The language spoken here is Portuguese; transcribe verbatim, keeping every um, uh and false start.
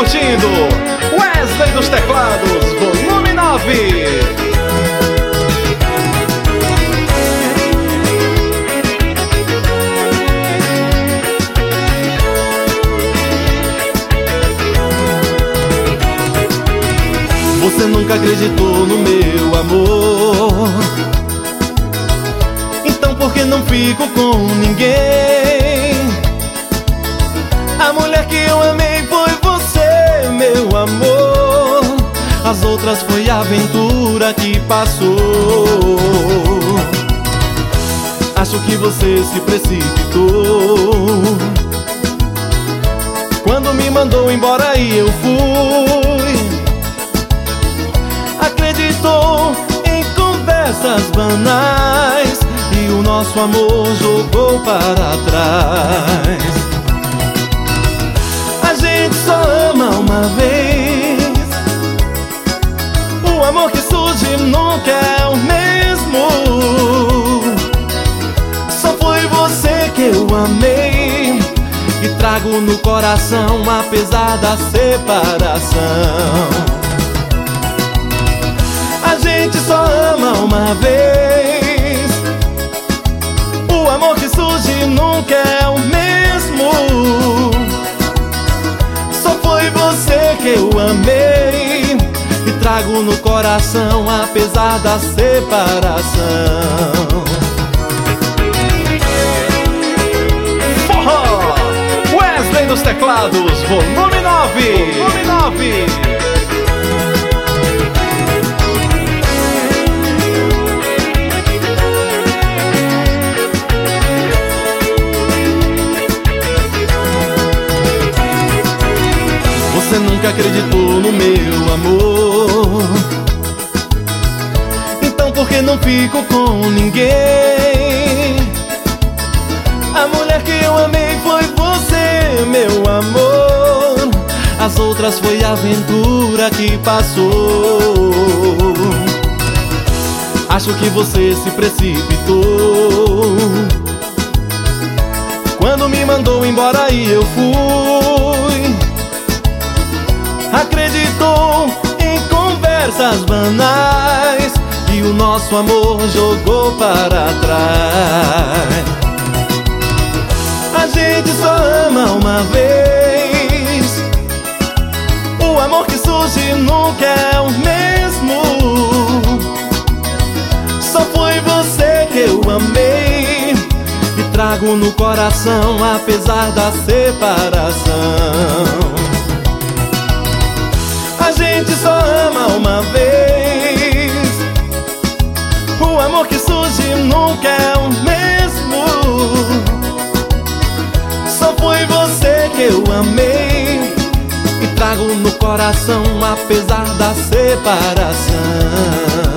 curtindo Wesley dos Teclados, volume nove. Você nunca acreditou no meu amor, então por que não fico com ninguém? A mulher que eu amei foi você, meu amor. As outras foi a aventura que passou. Acho que você se precipitou quando me mandou embora e eu fui. Acreditou em conversas banais e o nosso amor jogou para trás. A gente só ama uma vez. O amor que surge nunca é o mesmo. Só foi você que eu amei e trago no coração apesar da separação. A gente só ama uma vez. O amor que surge nunca é o mesmo. Só foi você que eu amei e trago no coração apesar da separação. Forró, Wesley dos Teclados, volume nove. Volume nove. Você nunca acreditou no meu amor, então por que não fico com ninguém? A mulher que eu amei foi você, meu amor. As outras foi a aventura que passou. Acho que você se precipitou quando me mandou embora e eu fui. Acreditou em conversas banais e o nosso amor jogou para trás. A gente só ama uma vez. O amor que surge nunca é o mesmo. Só foi você que eu amei e trago no coração apesar da separação. A gente só ama uma vez. O amor que surge nunca é o mesmo. Só foi você que eu amei e trago no coração apesar da separação.